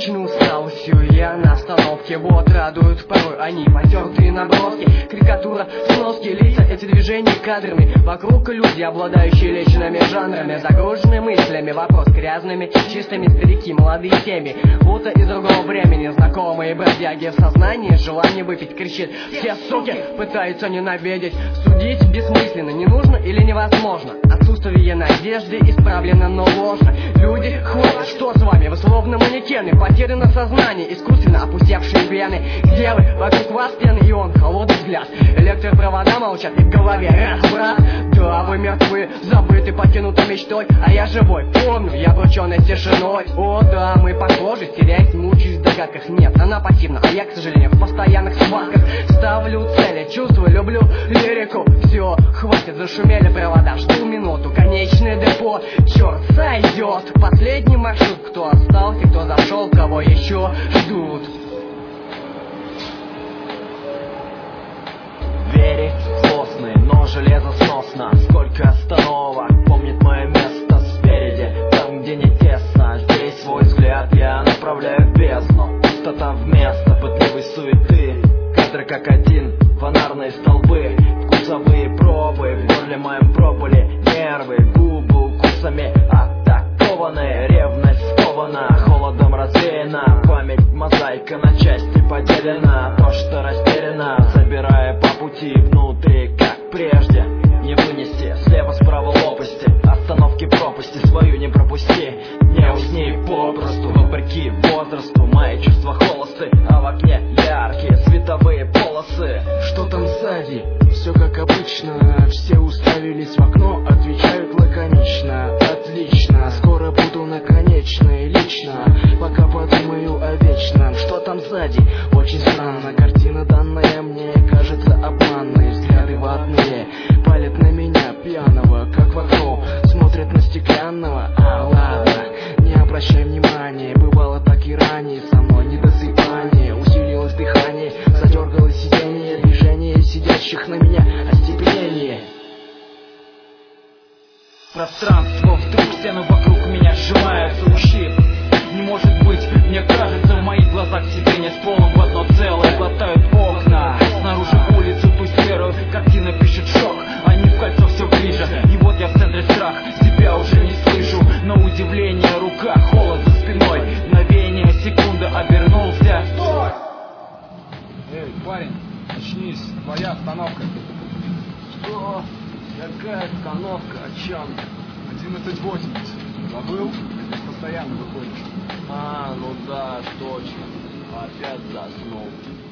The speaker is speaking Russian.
измучены усталостью. Я на остановке, вот радуют порой они потертые наброски, карикатура, сноски, лица, эти движения кадрами. Вокруг люди, обладающие личными жанрами, загружены мыслями, вопрос грязными, чистыми, старики, молодые семьи, будто из другого времени. Знакомые бродяги в сознании, желание выпить кричит: все суки пытаются ненавидеть. Судить бессмысленно, не нужно или невозможно. Отсутствие надежды исправлено, но ложно. Люди ходят, что с вами? Вы словно манекены, потеряно сознание, искусственно опустевшие вены. Где вы? Вокруг вас пены и он, холодный взгляд. Электропровода молчат, и в голове раз, брат. Да, вы мертвы, забыты, покинуты мечтой, а я живой, помню, я обрученный с тишиной. О да, мы похожи, теряюсь, мучаюсь в догадках. Нет, она пассивна, а я, к сожалению, в постоянных схватках. Ставлю цели, чувствую, люблю лирику. Все, хватит, зашумели провода, жду минуту, конечное депо. Черт, сойдет последний маршрут. Кто остался, кто зашел, кого еще ждут. Двери злостные, но железо сносно. Сколько остановок помнит мое место спереди, там, где не тесно. Здесь свой взгляд я направляю в бездну. Пустота вместо пытливой суеты. Кадры как один, фонарные столбы, вкусовые пробы. В горле моем пробыли нервы, губы укусами атакованы. Ревность скована, холодом развеяна. Память мозаика на части поделена. То, что растеряно, собирая по пути внутри, как прежде. Не вынести, слева справа лопасти, остановки пропасти, свою не пропусти. Не усни попросту, вопреки возрасту. Мои чувства холосты, а в окне яркие световые полосы. Что там сзади? Все как обычно. Все уставились в окно, отвечают лаконично. Отлично, скоро буду наконечной лично, пока подумаю о вечном. Что там сзади? Очень странно, картина данная мне кажется обманной. Взгляды ватные палят на меня пьяного, как в окно смотрят на стеклянного. А ладно, не обращай внимания, бывало так и ранее. Со мной недосыпание, усилилось дыхание, задергалось сиденье, движение сидящих на меня остепенение. Пространство вдруг, стены вокруг меня сжимаются у щит. Не может быть, мне кажется, в моих глазах сиденье с полом в одно целое глотают окна. Снаружи улицу, ту серую, картина пишет шок. Они в кольцо все ближе, и вот я в центре страх. Себя уже не слышу, на удивление рука, холод за спиной. Мгновение, секунда, обернулся. Стой! Эй, парень, очнись, твоя остановка. Что? Какая остановка? О чем? 11:80. Забыл? Ты постоянно выходишь. А, ну да, точно. Опять заснул.